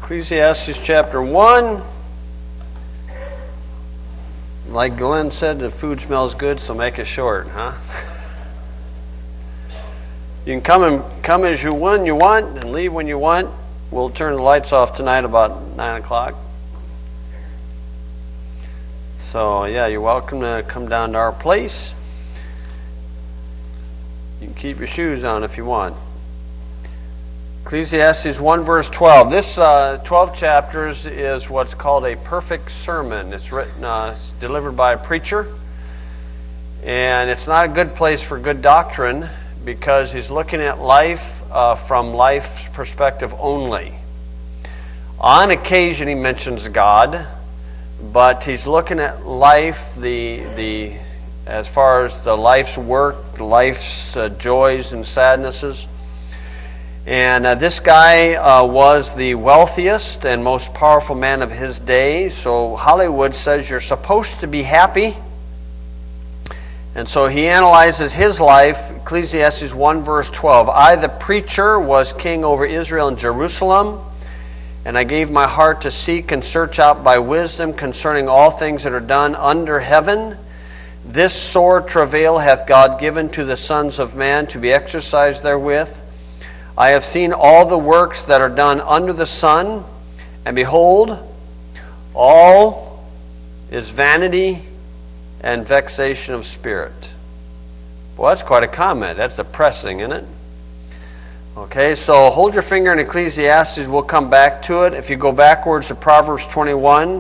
Ecclesiastes chapter 1. Like Glenn said, the food smells good, so make it short, huh? You can come as you want and leave when you want. We'll turn the lights off tonight about 9 o'clock. So, yeah, you're welcome to come down to our place. You can keep your shoes on if you want. Ecclesiastes 1 verse 12. This 12 chapters is what's called a perfect sermon. It's written, it's delivered by a preacher. And it's not a good place for good doctrine because he's looking at life from life's perspective only. On occasion he mentions God, but he's looking at life, as far as the life's work, life's joys and sadnesses. And this guy was the wealthiest and most powerful man of his day. So Hollywood says you're supposed to be happy. And so he analyzes his life. Ecclesiastes 1 verse 12. I, the preacher, was king over Israel and Jerusalem. And I gave my heart to seek and search out by wisdom concerning all things that are done under heaven. This sore travail hath God given to the sons of man to be exercised therewith. I have seen all the works that are done under the sun, and behold, all is vanity and vexation of spirit. Well, that's quite a comment. That's depressing, isn't it? Okay, so hold your finger in Ecclesiastes. We'll come back to it. If you go backwards to Proverbs 21,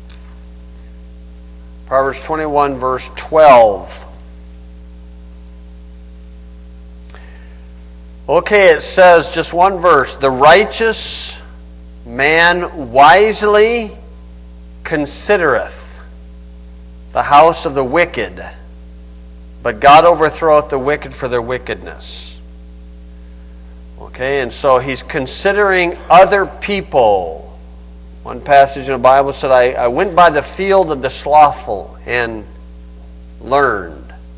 Proverbs 21 verse 12. Okay, it says, just one verse, the righteous man wisely considereth the house of the wicked, but God overthroweth the wicked for their wickedness. Okay, and so he's considering other people. One passage in the Bible said, I went by the field of the slothful and learned.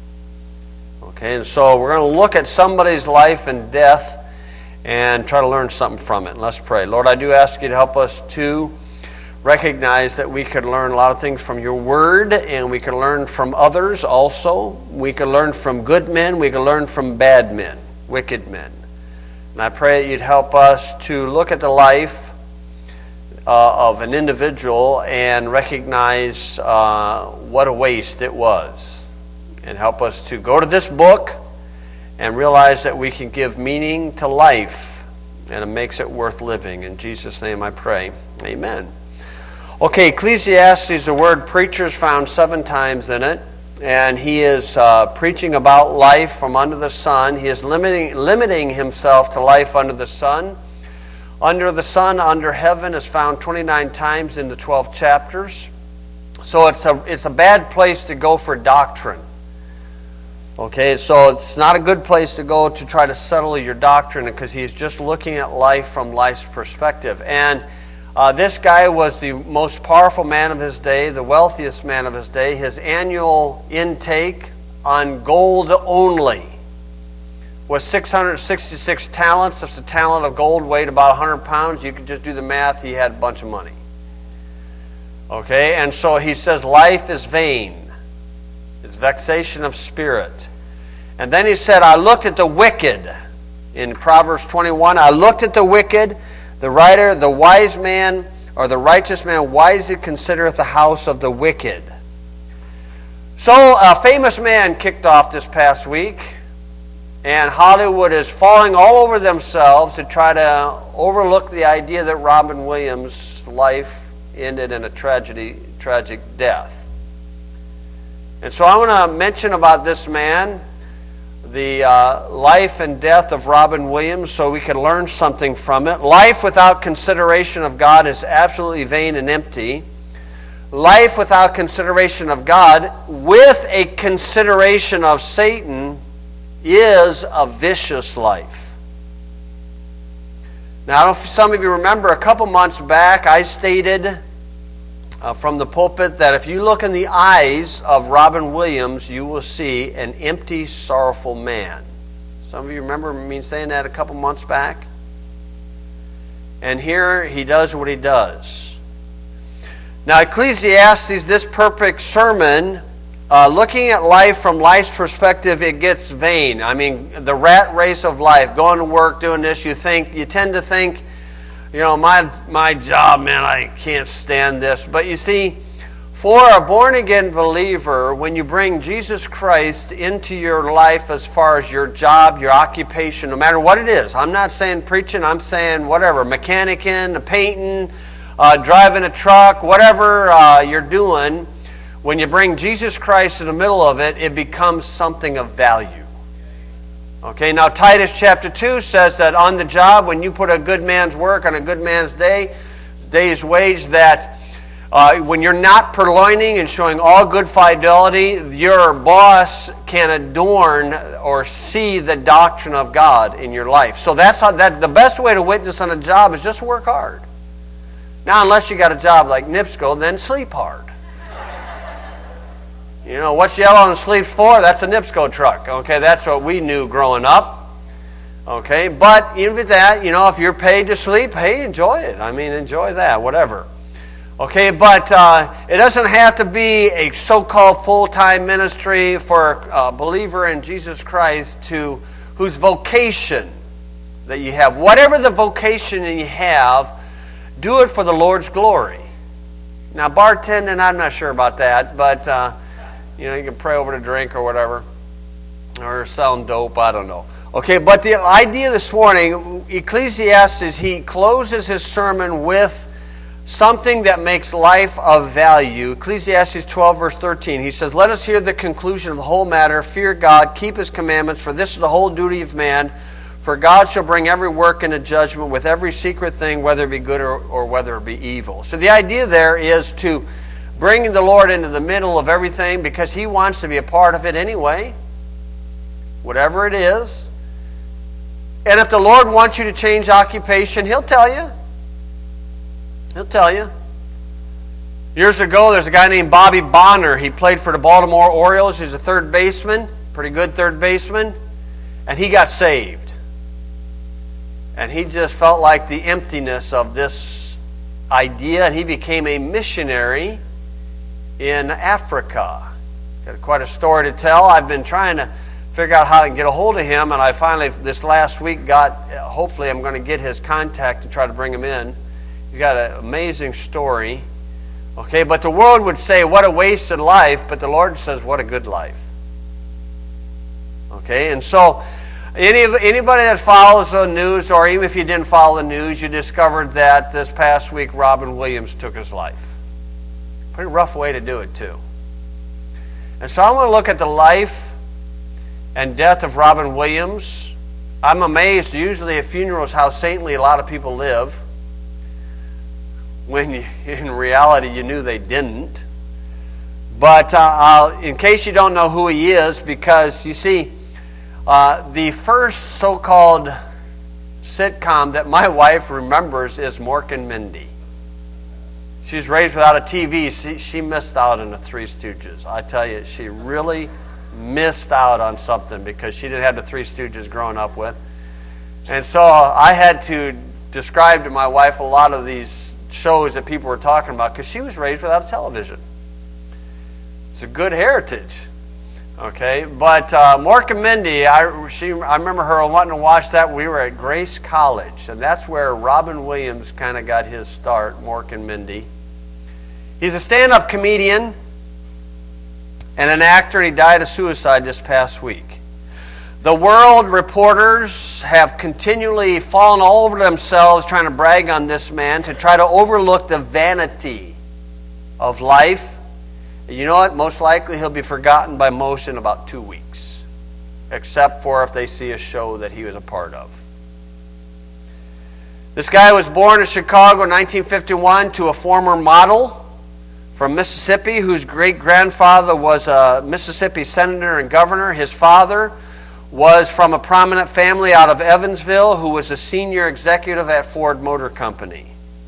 Okay, and so we're going to look at somebody's life and death and try to learn something from it. And let's pray. Lord, I do ask you to help us to recognize that we could learn a lot of things from your word, and we can learn from others also. We can learn from good men. We can learn from bad men, wicked men. And I pray that you'd help us to look at the life of an individual and recognize what a waste it was. And help us to go to this book and realize that we can give meaning to life, and it makes it worth living. In Jesus' name I pray. Amen. Okay, Ecclesiastes, the word preacher is found 7 times in it, and he is preaching about life from under the sun. He is limiting himself to life under the sun. Under the sun, under heaven is found 29 times in the 12 chapters. So it's a bad place to go for doctrine. Okay, so it's not a good place to go to try to settle your doctrine because he's just looking at life from life's perspective. And this guy was the most powerful man of his day, the wealthiest man of his day. His annual intake on gold only was 666 talents. If the talent of gold weighed about 100 pounds, you could just do the math. He had a bunch of money. Okay, and so he says life is vain. It's vexation of spirit. And then he said, I looked at the wicked. In Proverbs 21, I looked at the wicked. The writer, the wise man, or the righteous man wisely considereth the house of the wicked. So a famous man kicked off this past week, and Hollywood is falling all over themselves to try to overlook the idea that Robin Williams' life ended in a tragic death. And so I want to mention about this man, the life and death of Robin Williams, so we can learn something from it. Life without consideration of God is absolutely vain and empty. Life without consideration of God, with a consideration of Satan, is a vicious life. Now, I don't know if some of you remember, a couple months back, I stated from the pulpit that if you look in the eyes of Robin Williams, you will see an empty, sorrowful man. Some of you remember me saying that a couple months back? And here he does what he does. Now, Ecclesiastes, this perfect sermon, looking at life from life's perspective, it gets vain. I mean, the rat race of life, going to work, doing this, you tend to think, my job, man, I can't stand this. But you see, for a born-again believer, when you bring Jesus Christ into your life as far as your job, your occupation, no matter what it is, I'm not saying preaching, I'm saying whatever, mechanicing, painting, driving a truck, whatever you're doing, when you bring Jesus Christ in the middle of it, it becomes something of value. Okay, now Titus chapter 2 says that on the job, when you put a good man's work on a good man's day's wage, that when you're not purloining and showing all good fidelity, your boss can adorn or see the doctrine of God in your life. So that's the best way to witness on a job is just work hard. Now, unless you got a job like NIPSCO, then sleep hard. What's yellow and sleeps for? That's a NIPSCO truck. Okay, that's what we knew growing up. Okay, but even with that, if you're paid to sleep, hey, enjoy it. I mean, enjoy that, whatever. Okay, but it doesn't have to be a so-called full-time ministry for a believer in Jesus Christ whose vocation that you have. Whatever the vocation you have, do it for the Lord's glory. Now, bartending, I'm not sure about that, but you can pray over the drink or whatever, or selling dope, I don't know. Okay, but the idea this morning, Ecclesiastes, he closes his sermon with something that makes life of value. Ecclesiastes 12, verse 13, he says, "Let us hear the conclusion of the whole matter. Fear God, keep his commandments, for this is the whole duty of man. For God shall bring every work into judgment with every secret thing, whether it be good or whether it be evil." So the idea there is to bring the Lord into the middle of everything because he wants to be a part of it anyway, whatever it is. And if the Lord wants you to change occupation, he'll tell you. He'll tell you. Years ago, there's a guy named Bobby Bonner. He played for the Baltimore Orioles. He's a third baseman, pretty good third baseman. And he got saved. And he just felt like the emptiness of this idea. And he became a missionary in Africa. Got quite a story to tell. I've been trying to figure out how to get a hold of him. And I finally, this last week, hopefully I'm going to get his contact and try to bring him in. He's got an amazing story. Okay, but the world would say, what a wasted life. But the Lord says, what a good life. Okay, and so anybody that follows the news, or even if you didn't follow the news, you discovered that this past week Robin Williams took his life. Pretty rough way to do it, too. And so I want to look at the life and death of Robin Williams. I'm amazed, usually at funerals, how saintly a lot of people live, when in reality you knew they didn't. But in case you don't know who he is, because you see, the first so-called sitcom that my wife remembers is Mork and Mindy. She's raised without a TV. She missed out on the Three Stooges. I tell you, she really missed out on something because she didn't have the Three Stooges growing up with. And so I had to describe to my wife a lot of these shows that people were talking about because she was raised without a television. It's a good heritage. Okay, but Mork and Mindy, I remember her wanting to watch that. We were at Grace College, and that's where Robin Williams kind of got his start, Mork and Mindy. He's a stand-up comedian and an actor, and he died of suicide this past week. The world reporters have continually fallen all over themselves trying to brag on this man, to try to overlook the vanity of life. You know what? Most likely he'll be forgotten by most in about 2 weeks, except for if they see a show that he was a part of. This guy was born in Chicago in 1951 to a former model from Mississippi whose great-grandfather was a Mississippi senator and governor. His father was from a prominent family out of Evansville who was a senior executive at Ford Motor Company.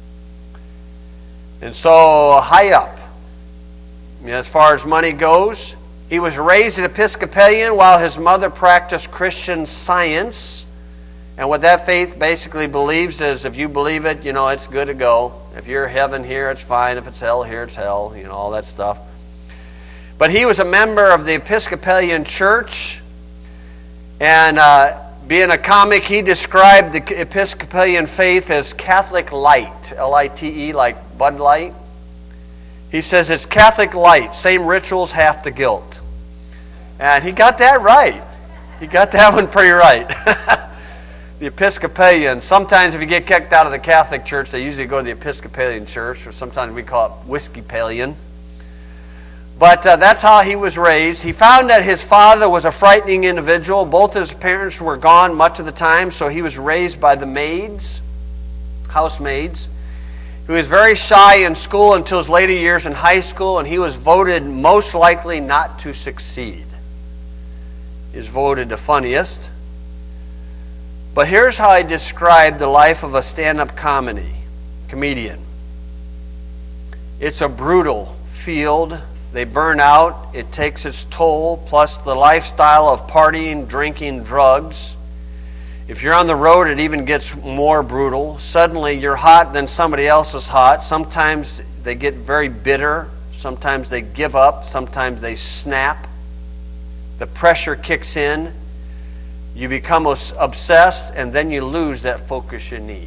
And so high up, as far as money goes. He was raised an Episcopalian while his mother practiced Christian Science And what that faith basically believes is if you believe it, it's good to go. If you're heaven here, it's fine. If it's hell here, it's hell. All that stuff. But he was a member of the Episcopalian Church. And being a comic, he described the Episcopalian faith as Catholic light. L-I-T-E, like Bud Light. He says it's Catholic light. Same rituals, half the guilt. And he got that right. He got that one pretty right. The Episcopalian, sometimes if you get kicked out of the Catholic Church, they usually go to the Episcopalian Church, or sometimes we call it Whiskey-palian. But that's how he was raised. He found that his father was a frightening individual. Both his parents were gone much of the time, so he was raised by the maids, housemaids. He was very shy in school until his later years in high school, and he was voted most likely not to succeed. He was voted the funniest. But here's how I describe the life of a stand-up comedian. It's a brutal field. They burn out. It takes its toll, plus the lifestyle of partying, drinking, drugs. If you're on the road, it even gets more brutal. Suddenly, you're hot, then somebody else is hot. Sometimes they get very bitter. Sometimes they give up. Sometimes they snap. The pressure kicks in. You become obsessed, and then you lose that focus you need.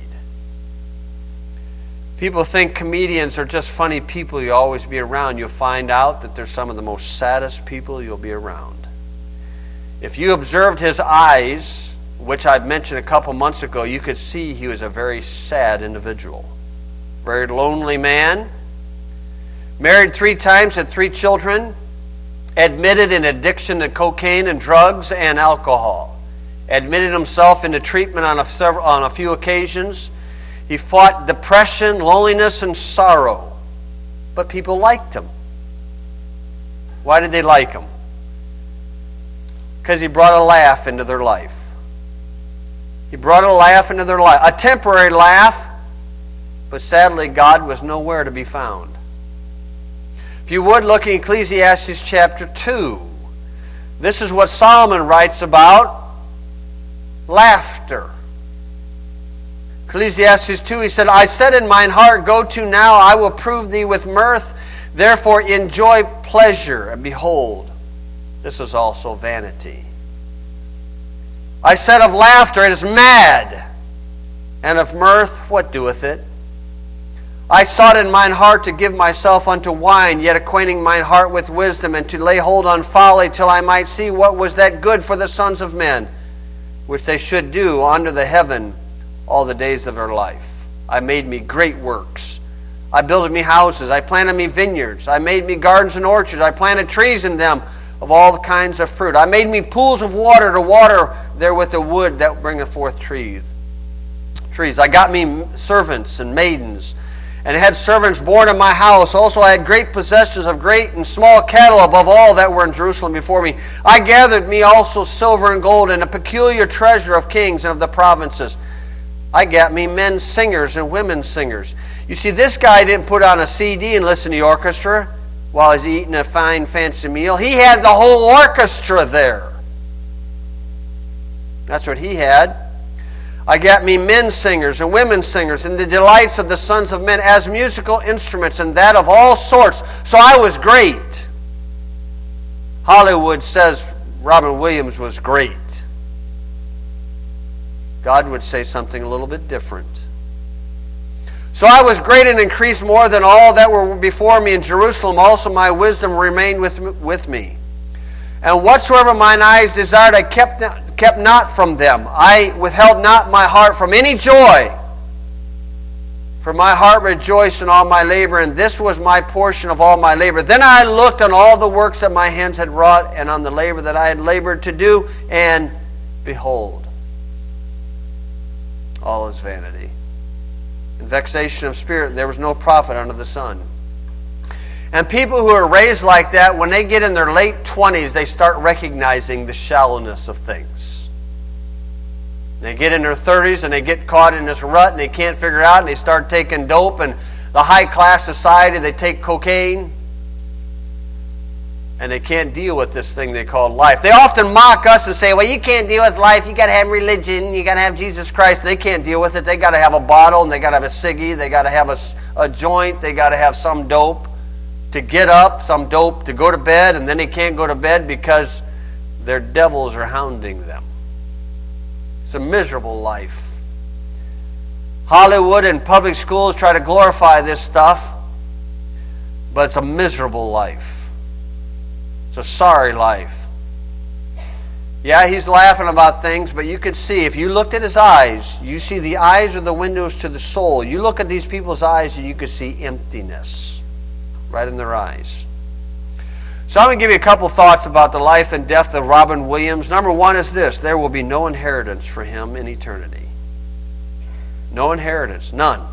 People think comedians are just funny people you'll always be around. You'll find out that they're some of the most saddest people you'll be around. If you observed his eyes, which I've mentioned a couple months ago, you could see he was a very sad individual. Very lonely man. Married 3 times, had 3 children. Admitted in addiction to cocaine and drugs and alcohol. Admitted himself into treatment on a few occasions. He fought depression, loneliness, and sorrow. But people liked him. Why did they like him? Because he brought a laugh into their life. He brought a laugh into their life. A temporary laugh, but sadly God was nowhere to be found. If you would, look in Ecclesiastes chapter 2. This is what Solomon writes about laughter. Ecclesiastes 2, he said, I said in mine heart, go to now, I will prove thee with mirth. Therefore enjoy pleasure. And behold, this is also vanity. I said of laughter, it is mad. And of mirth, what doeth it? I sought in mine heart to give myself unto wine, yet acquainting mine heart with wisdom, and to lay hold on folly, till I might see what was that good for the sons of men, which they should do under the heaven all the days of their life. I made me great works. I builded me houses. I planted me vineyards. I made me gardens and orchards. I planted trees in them of all kinds of fruit. I made me pools of water to water therewith the wood that bringeth forth trees. I got me servants and maidens, and had servants born in my house. Also I had great possessions of great and small cattle above all that were in Jerusalem before me. I gathered me also silver and gold, and a peculiar treasure of kings and of the provinces. I got me men singers and women singers. You see, this guy didn't put on a CD and listen to the orchestra while he's eating a fine, fancy meal. He had the whole orchestra there. That's what he had. I got me men singers and women singers, and the delights of the sons of men as musical instruments, and that of all sorts. So I was great. Hollywood says Robin Williams was great. God would say something a little bit different. So I was great and increased more than all that were before me in Jerusalem. Also my wisdom remained with me. And whatsoever mine eyes desired, I kept not from them. I withheld not my heart from any joy. For my heart rejoiced in all my labor, and this was my portion of all my labor. Then I looked on all the works that my hands had wrought, and on the labor that I had labored to do, and behold, all is vanity and vexation of spirit, and there was no profit under the sun. And people who are raised like that, when they get in their late 20s, they start recognizing the shallowness of things. They get in their 30s and they get caught in this rut and they can't figure it out, and they start taking dope, and the high class society, they take cocaine. And they can't deal with this thing they call life. They often mock us and say, well, you can't deal with life. You got to have religion. You got to have Jesus Christ. They can't deal with it. They got to have a bottle, and they got to have a ciggy. They got to have a joint. They got to have some dope to get up, some dope to go to bed, and then they can't go to bed because their devils are hounding them. It's a miserable life. Hollywood and public schools try to glorify this stuff, but it's a miserable life. It's a sorry life. Yeah, he's laughing about things, but you can see, if you looked at his eyes, you see the eyes are the windows to the soul. You look at these people's eyes and you can see emptiness right in their eyes. So I'm going to give you a couple thoughts about the life and death of Robin Williams. Number one is this: there will be no inheritance for him in eternity. No inheritance, none.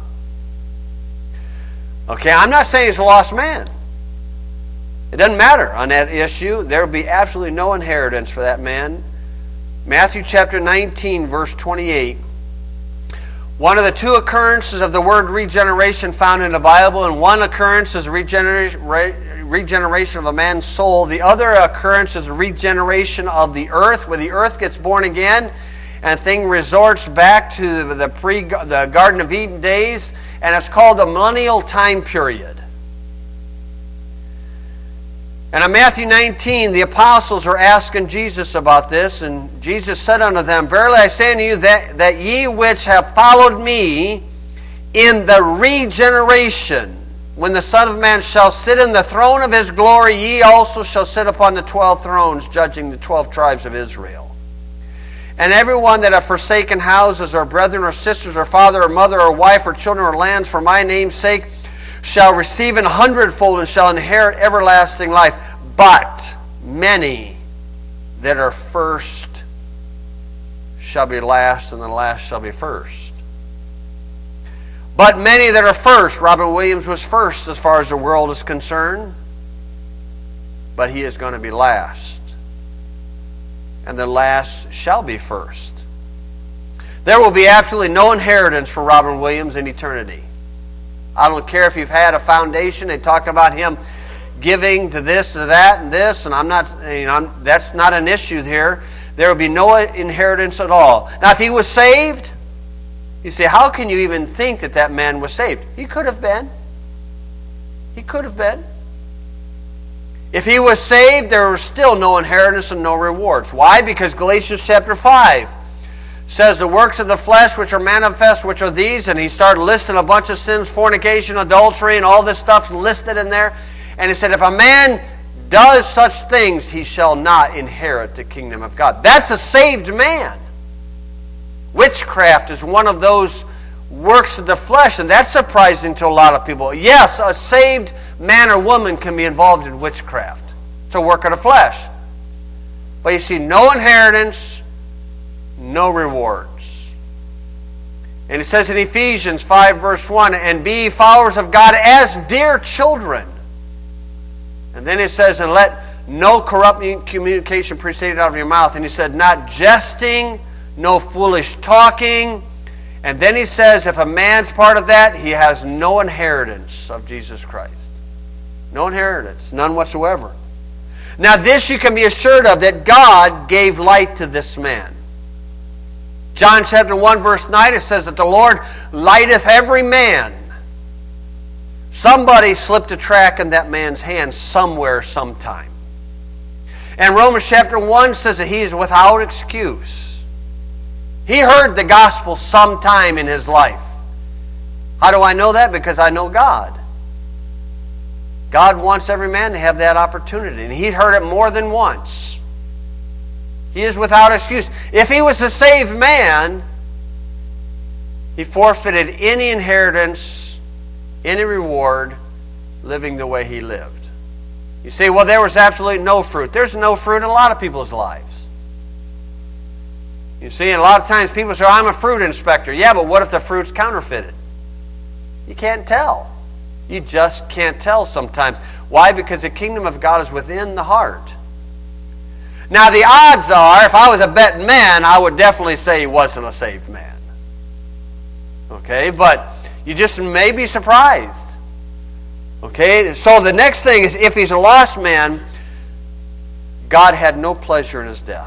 Okay, I'm not saying he's a lost man. It doesn't matter on that issue. There will be absolutely no inheritance for that man. Matthew chapter 19, verse 28. One of the two occurrences of the word regeneration found in the Bible, and one occurrence is regeneration of a man's soul. The other occurrence is regeneration of the earth, where the earth gets born again and thing resorts back to the Garden of Eden days, and it's called the millennial time period. And in Matthew 19, the apostles are asking Jesus about this, and Jesus said unto them, Verily I say unto you, that ye which have followed me in the regeneration, when the Son of Man shall sit in the throne of his glory, ye also shall sit upon the 12 thrones, judging the 12 tribes of Israel. And everyone that hath forsaken houses, or brethren, or sisters, or father, or mother, or wife, or children, or lands, for my name's sake, shall receive 100-fold and shall inherit everlasting life. But many that are first shall be last, and the last shall be first. But many that are first, Robin Williams was first as far as the world is concerned, but he is going to be last. And the last shall be first. There will be absolutely no inheritance for Robin Williams in eternity. I don't care if you've had a foundation. They talked about him giving to this, to that, and this, and that's not an issue here. There will be no inheritance at all. Now, if he was saved, you say, how can you even think that that man was saved? He could have been. He could have been. If he was saved, there was still no inheritance and no rewards. Why? Because Galatians chapter 5 says the works of the flesh which are manifest, which are these, and he started listing a bunch of sins, fornication, adultery, and all this stuff listed in there. And he said, if a man does such things, he shall not inherit the kingdom of God. That's a saved man. Witchcraft is one of those works of the flesh, and that's surprising to a lot of people. Yes, a saved man or woman can be involved in witchcraft. It's a work of the flesh. But you see, no inheritance, no rewards. And it says in Ephesians 5 verse 1, and be followers of God as dear children. And then it says, and let no corrupt communication proceed out of your mouth. And he said, not jesting, no foolish talking. And then he says, if a man's part of that, he has no inheritance of Jesus Christ. No inheritance, none whatsoever. Now this you can be assured of, that God gave light to this man. John chapter 1 verse 9, it says that the Lord lighteth every man. Somebody slipped a track in that man's hand somewhere, sometime. And Romans chapter 1 says that he is without excuse. He heard the gospel sometime in his life. How do I know that? Because I know God. God wants every man to have that opportunity. And he heard it more than once. He is without excuse. If he was a saved man, he forfeited any inheritance, any reward, living the way he lived. You say, well, there was absolutely no fruit. There's no fruit in a lot of people's lives. You see, and a lot of times people say, I'm a fruit inspector. Yeah, but what if the fruit's counterfeited? You can't tell. You just can't tell sometimes. Why? Because the kingdom of God is within the heart. Now the odds are, if I was a betting man, I would definitely say he wasn't a saved man. Okay, but you just may be surprised. Okay, so the next thing is, if he's a lost man, God had no pleasure in his death.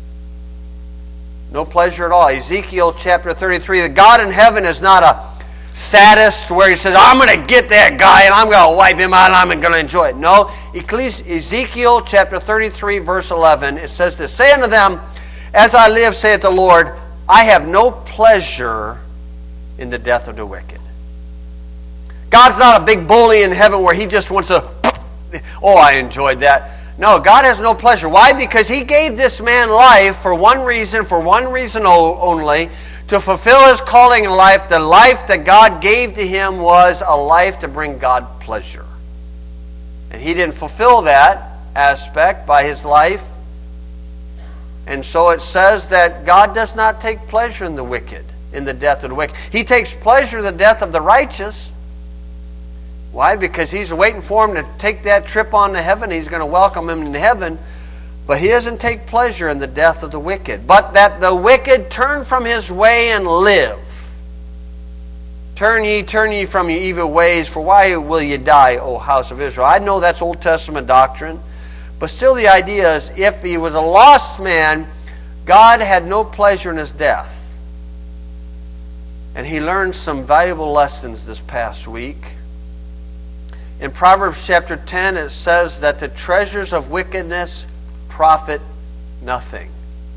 No pleasure at all. Ezekiel chapter 33, the God in heaven is not a sadist where he says, I'm going to get that guy and I'm going to wipe him out and I'm going to enjoy it. No, Ezekiel chapter 33 verse 11, it says this, say unto them, as I live, saith the Lord, I have no pleasure in the death of the wicked. God's not a big bully in heaven where he just wants to, oh, I enjoyed that. No, God has no pleasure. Why? Because he gave this man life for one reason only, to fulfill his calling in life. The life that God gave to him was a life to bring God pleasure. And he didn't fulfill that aspect by his life. And so it says that God does not take pleasure in the wicked, in the death of the wicked. He takes pleasure in the death of the righteous. Why? Because he's waiting for him to take that trip on to heaven. He's going to welcome him in heaven. But he doesn't take pleasure in the death of the wicked. But that the wicked turn from his way and live. Turn ye from your evil ways, for why will ye die, O house of Israel? I know that's Old Testament doctrine. But still the idea is, if he was a lost man, God had no pleasure in his death. And he learned some valuable lessons this past week. In Proverbs chapter 10, it says that the treasures of wickedness profit nothing.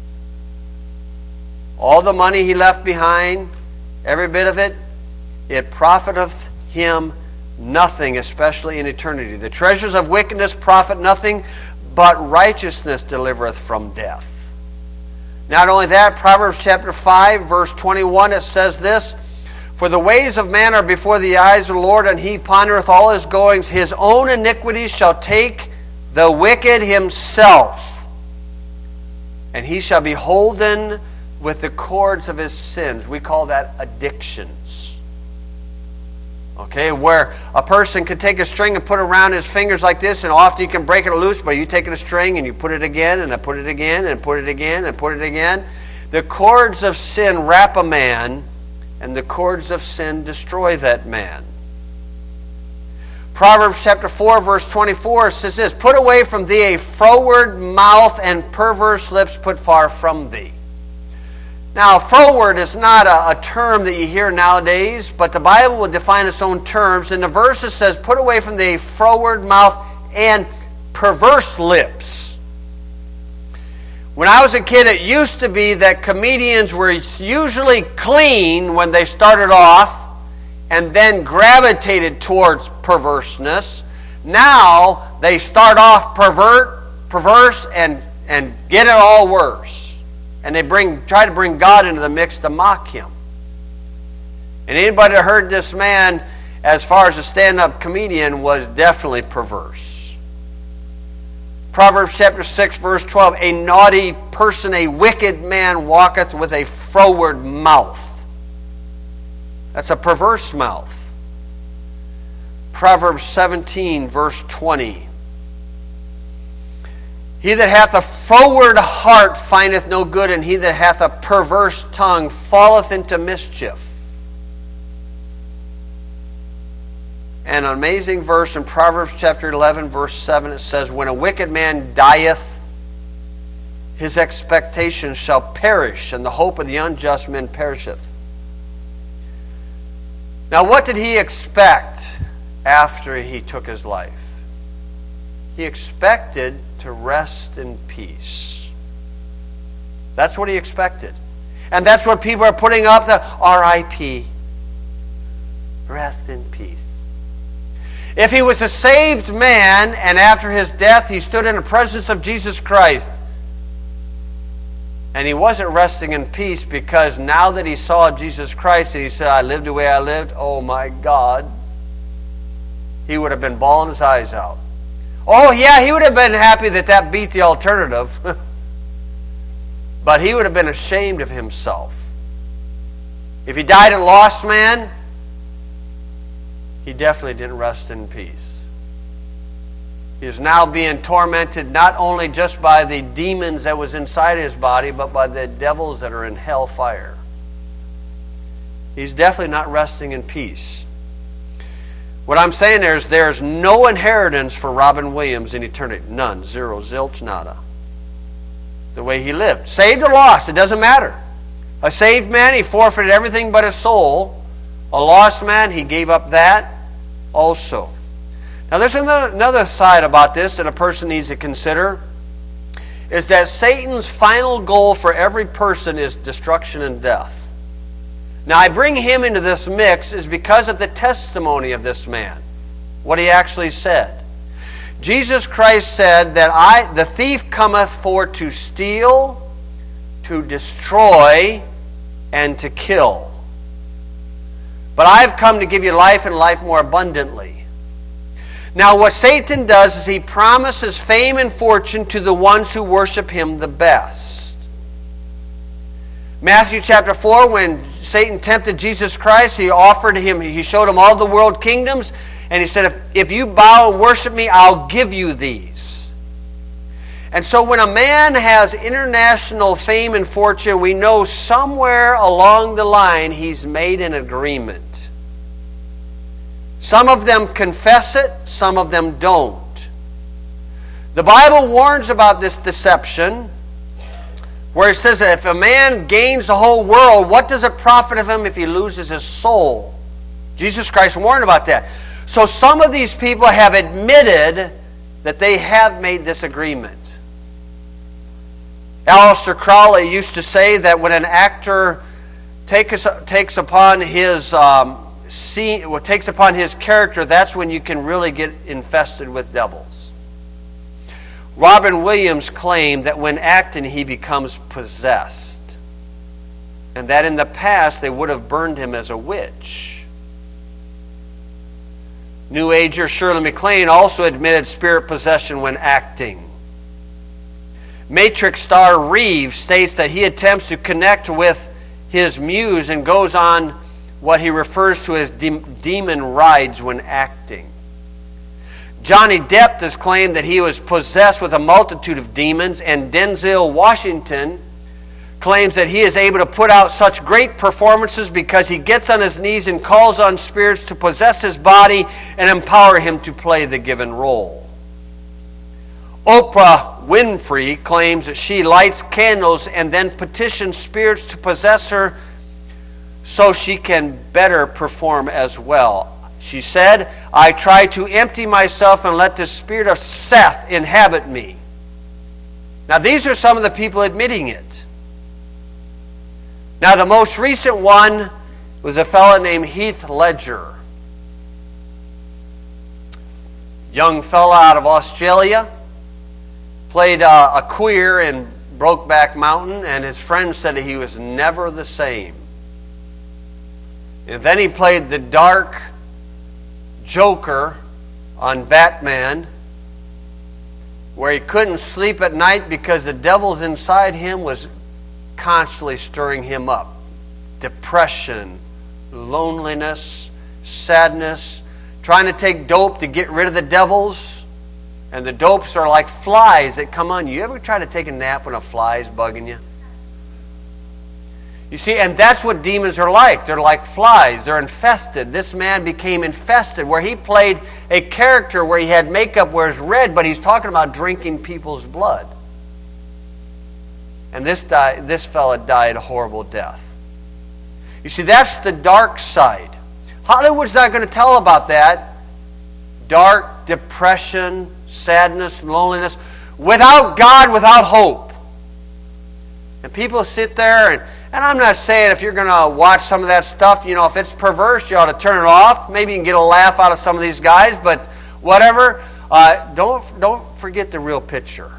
All the money he left behind, every bit of it, it profiteth him nothing, especially in eternity. The treasures of wickedness profit nothing, but righteousness delivereth from death. Not only that, Proverbs chapter 5, verse 21, it says this, for the ways of man are before the eyes of the Lord, and he pondereth all his goings. His own iniquities shall take the wicked himself, and he shall be holden with the cords of his sins. We call that addictions. Okay, where a person can take a string and put it around his fingers like this, and often you can break it loose, but you take a string and you put it again, and I put it again, and put it again, and put it again. The cords of sin wrap a man, and the cords of sin destroy that man. Proverbs chapter 4, verse 24 says this, put away from thee a froward mouth, and perverse lips put far from thee. Now, froward is not a term that you hear nowadays, but the Bible will define its own terms. And the verse it says, put away from thee a froward mouth and perverse lips. When I was a kid, it used to be that comedians were usually clean when they started off and then gravitated towards perverseness. Now, they start off perverse and get it all worse. And they try to bring God into the mix to mock him. And anybody that heard this man, as far as a stand-up comedian, was definitely perverse. Proverbs chapter 6, verse 12, a naughty person, a wicked man walketh with a froward mouth. That's a perverse mouth. Proverbs 17, verse 20. He that hath a froward heart findeth no good, and he that hath a perverse tongue falleth into mischief. An amazing verse in Proverbs chapter 11, verse 7, it says, when a wicked man dieth, his expectation shall perish, and the hope of the unjust man perisheth. Now, what did he expect after he took his life? He expected to rest in peace. That's what he expected. And that's what people are putting up, the R.I.P. Rest in peace. If he was a saved man, and after his death he stood in the presence of Jesus Christ, and he wasn't resting in peace because now that he saw Jesus Christ and he said, I lived the way I lived, oh my God, he would have been bawling his eyes out. Oh yeah, he would have been happy that beat the alternative. But he would have been ashamed of himself. If he died a lost man, he definitely didn't rest in peace. He is now being tormented not only just by the demons that was inside his body, but by the devils that are in hell fire. He's definitely not resting in peace. What I'm saying there's no inheritance for Robin Williams in eternity. None. Zero. Zilch. Nada. the way he lived. Saved or lost, it doesn't matter. A saved man, he forfeited everything but his soul. A lost man, he gave up that also. Now there's another side about this that a person needs to consider, is that Satan's final goal for every person is destruction and death. Now I bring him into this mix is because of the testimony of this man, what he actually said. Jesus Christ said that the thief cometh for to steal, to destroy, and to kill. But I've come to give you life and life more abundantly. Now what Satan does is he promises fame and fortune to the ones who worship him the best. Matthew chapter 4, when Satan tempted Jesus Christ, he showed him all the world kingdoms, and he said, if you bow and worship me, I'll give you these. And so when a man has international fame and fortune, we know somewhere along the line he's made an agreement. Some of them confess it, some of them don't. The Bible warns about this deception, where it says that if a man gains the whole world, what does it profit of him if he loses his soul? Jesus Christ warned about that. So some of these people have admitted that they have made this agreement. Aleister Crowley used to say that when an actor takes upon his character, that's when you can really get infested with devils. Robin Williams claimed that when acting he becomes possessed, and that in the past they would have burned him as a witch. New Ager Shirley MacLaine also admitted spirit possession when acting. Matrix star Reeves states that he attempts to connect with his muse and goes on what he refers to as demon rides when acting. Johnny Depp has claimed that he was possessed with a multitude of demons, and Denzel Washington claims that he is able to put out such great performances because he gets on his knees and calls on spirits to possess his body and empower him to play the given role. Oprah Winfrey claims that she lights candles and then petitions spirits to possess her so she can better perform as well. She said, I try to empty myself and let the spirit of Seth inhabit me. Now these are some of the people admitting it. Now the most recent one was a fellow named Heath Ledger. Young fella out of Australia. Played a queer in Brokeback Mountain, and his friends said he was never the same. And then he played the dark Joker on Batman, where he couldn't sleep at night because the devil's inside him was constantly stirring him up. Depression, loneliness, sadness, trying to take dope to get rid of the devils. And the dopes are like flies that come on you. You ever try to take a nap when a fly is bugging you? You see, and that's what demons are like. They're like flies. They're infested. This man became infested, where he played a character where he had makeup where it's red, but he's talking about drinking people's blood. And this fella died a horrible death. You see, that's the dark side. Hollywood's not going to tell about that. Dark, depression, sadness, loneliness, without God, without hope. And people sit there, and I'm not saying if you're going to watch some of that stuff, if it's perverse, you ought to turn it off. Maybe you can get a laugh out of some of these guys, but whatever. Don't forget the real picture.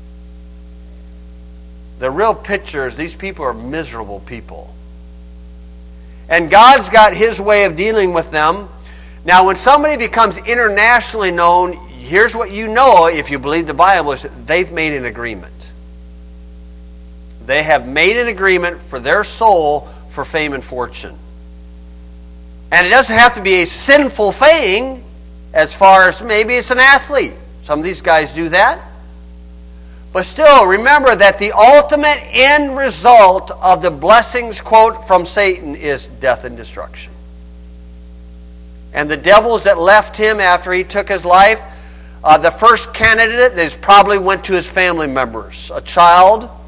The real picture is these people are miserable people. And God's got His way of dealing with them. Now, when somebody becomes internationally known, here's what you know, if you believe the Bible, is that they've made an agreement. They have made an agreement for their soul for fame and fortune. And it doesn't have to be a sinful thing, as far as maybe it's an athlete. Some of these guys do that. But still, remember that the ultimate end result of the blessings, quote, from Satan is death and destruction. And the devils that left him after he took his life, the first candidate, they probably went to his family members. A child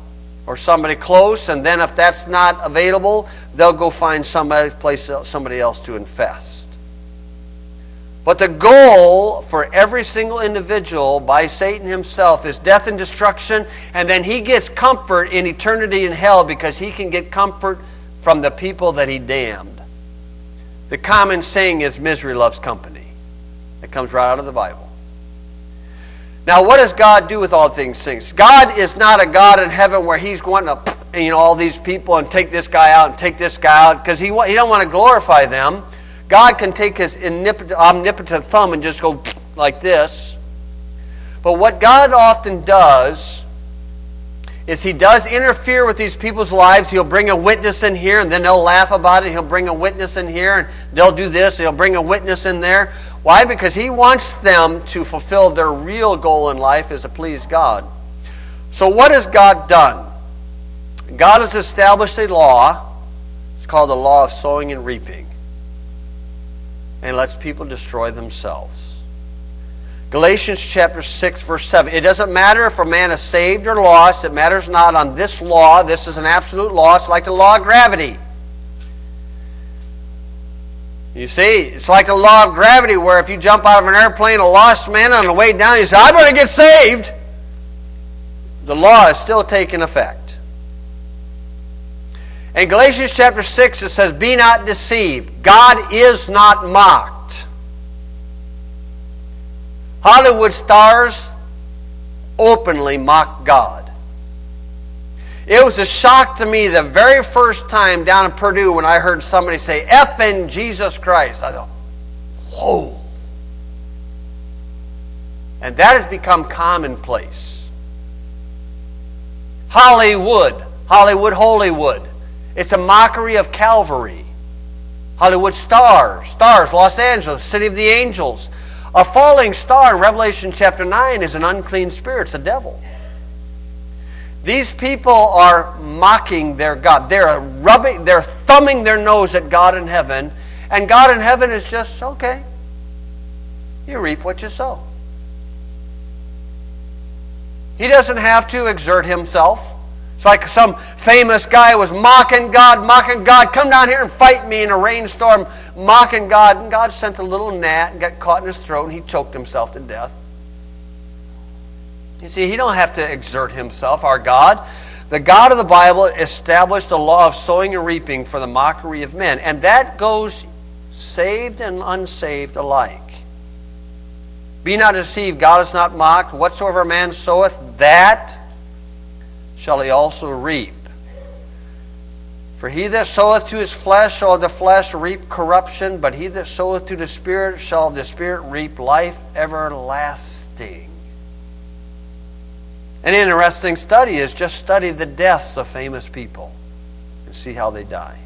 or somebody close, and then if that's not available, they'll go find somebody else to infest. But the goal for every single individual by Satan himself is death and destruction, and then he gets comfort in eternity in hell because he can get comfort from the people that he damned. The common saying is misery loves company. It comes right out of the Bible. Now, what does God do with all things? God is not a God in heaven where he's going to, all these people and take this guy out and take this guy out because he don't want to glorify them. God can take his omnipotent thumb and just go like this. But what God often does is he does interfere with these people's lives. He'll bring a witness in here and then they'll laugh about it. He'll bring a witness in here and they'll do this. He'll bring a witness in there. Why? Because he wants them to fulfill their real goal in life is to please God. So what has God done? God has established a law. It's called the law of sowing and reaping. And lets people destroy themselves. Galatians chapter 6, verse 7. It doesn't matter if a man is saved or lost. It matters not on this law. This is an absolute law. It's like the law of gravity. You see, it's like the law of gravity where if you jump out of an airplane, a lost man on the way down, you say, I better get saved. The law is still taking effect. In Galatians chapter 6, it says, be not deceived. God is not mocked. Hollywood stars openly mock God. It was a shock to me the very first time down in Purdue when I heard somebody say, effing Jesus Christ. I thought, whoa. And that has become commonplace. Hollywood. It's a mockery of Calvary. Hollywood stars, Los Angeles, city of the angels. A falling star in Revelation chapter 9 is an unclean spirit. It's a devil. These people are mocking their God. They're thumbing their nose at God in heaven. And God in heaven is just, okay, you reap what you sow. He doesn't have to exert himself. It's like some famous guy was mocking God, come down here and fight me in a rainstorm, mocking God. And God sent a little gnat and got caught in his throat and he choked himself to death. You see, he don't have to exert himself, our God. The God of the Bible established a law of sowing and reaping for the mockery of men. And that goes saved and unsaved alike. Be not deceived, God is not mocked. Whatsoever a man soweth, that shall he also reap. For he that soweth to his flesh shall of the flesh reap corruption, but he that soweth to the Spirit shall of the Spirit reap life everlasting. An interesting study is just study the deaths of famous people and see how they die.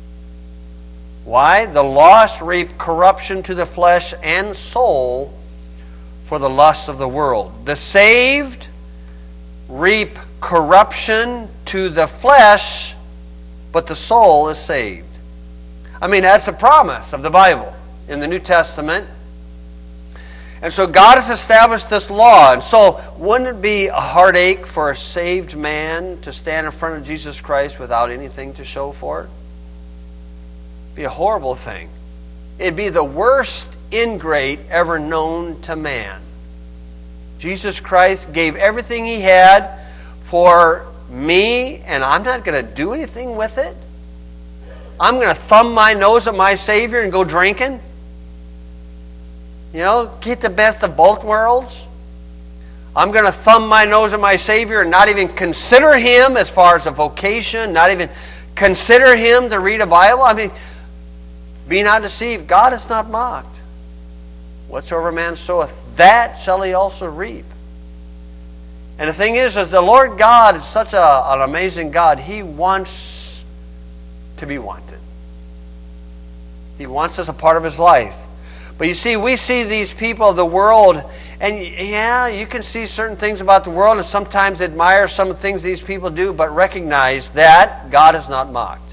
Why? The lost reap corruption to the flesh and soul for the lust of the world. The saved reap corruption to the flesh, but the soul is saved. I mean, that's a promise of the Bible in the New Testament. And so God has established this law. And so wouldn't it be a heartache for a saved man to stand in front of Jesus Christ without anything to show for it? It'd be a horrible thing. It'd be the worst ingrate ever known to man. Jesus Christ gave everything he had for me, and I'm not going to do anything with it. I'm going to thumb my nose at my Savior and go drinking. Get the best of both worlds. I'm going to thumb my nose at my Savior and not even consider Him as far as a vocation, not even consider Him to read a Bible. I mean, be not deceived. God is not mocked. Whatsoever man soweth, that shall he also reap. And the thing is the Lord God is such an amazing God. He wants to be wanted. He wants us a part of His life. But you see, we see these people of the world, and yeah, you can see certain things about the world and sometimes admire some of the things these people do, but recognize that God is not mocked.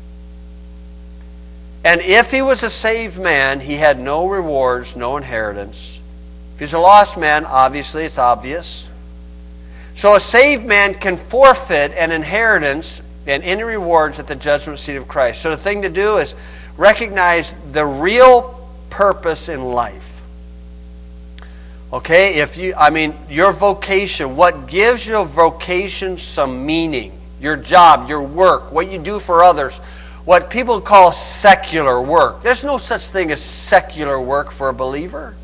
And if he was a saved man, he had no rewards, no inheritance. If he's a lost man, obviously, it's obvious. So a saved man can forfeit an inheritance and any rewards at the judgment seat of Christ. So the thing to do is recognize the real purpose in life. Okay, your vocation, what gives your vocation some meaning, your job, your work, what you do for others, what people call secular work. There's no such thing as secular work for a believer.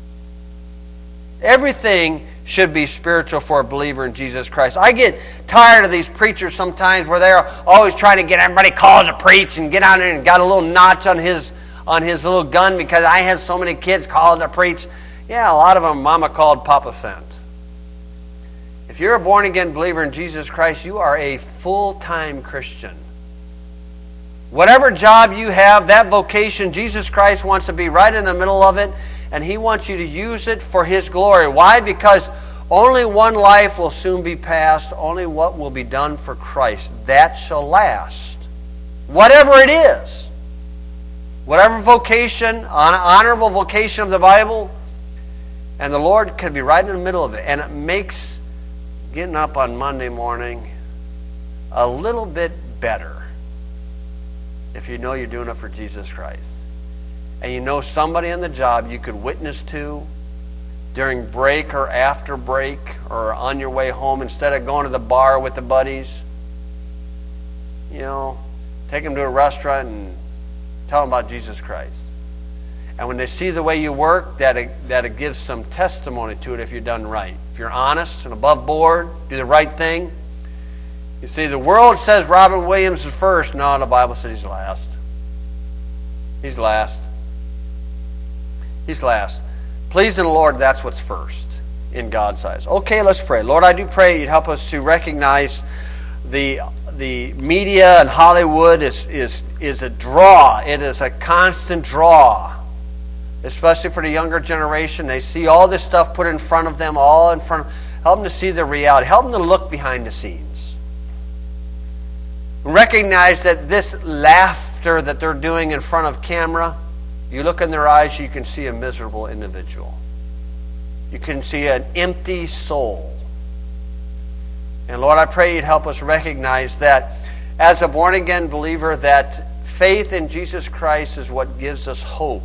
Everything should be spiritual for a believer in Jesus Christ. I get tired of these preachers sometimes where they're always trying to get everybody called to preach and get on there and got a little notch on his little gun because I had so many kids called to preach. Yeah, a lot of them Mama called, Papa sent. If you're a born-again believer in Jesus Christ, you are a full-time Christian. Whatever job you have, that vocation, Jesus Christ wants to be right in the middle of it, and He wants you to use it for His glory. Why? Because only one life will soon be passed. Only what will be done for Christ, that shall last. Whatever it is. Whatever vocation, honorable vocation of the Bible, and the Lord could be right in the middle of it. And it makes getting up on Monday morning a little bit better if you know you're doing it for Jesus Christ. And you know somebody on the job you could witness to during break or after break or on your way home instead of going to the bar with the buddies. You know, take them to a restaurant and tell them about Jesus Christ. And when they see the way you work, that it gives some testimony to it if you're done right. If you're honest and above board, do the right thing. You see, the world says Robin Williams is first. No, the Bible says he's last. He's last. He's last. Pleasing the Lord, that's what's first in God's eyes. Okay, let's pray. Lord, I do pray you'd help us to recognize the media and Hollywood is a draw. It is a constant draw, especially for the younger generation. They see all this stuff put in front of them, help them to see the reality. Help them to look behind the scenes. Recognize that this laughter that they're doing in front of camera, you look in their eyes, you can see a miserable individual. You can see an empty soul. And Lord, I pray you'd help us recognize that as a born-again believer, that faith in Jesus Christ is what gives us hope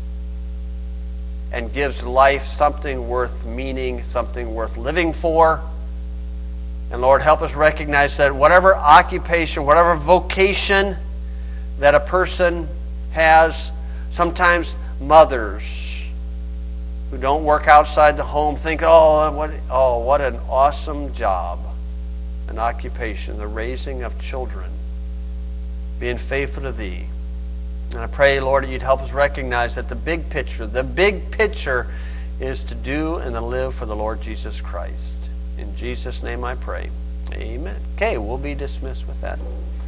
and gives life something worth meaning, something worth living for. And Lord, help us recognize that whatever occupation, whatever vocation that a person has, sometimes mothers who don't work outside the home think, what an awesome job, an occupation, the raising of children, being faithful to Thee. And I pray, Lord, that you'd help us recognize that the big picture is to do and to live for the Lord Jesus Christ. In Jesus' name I pray. Amen. Okay, we'll be dismissed with that.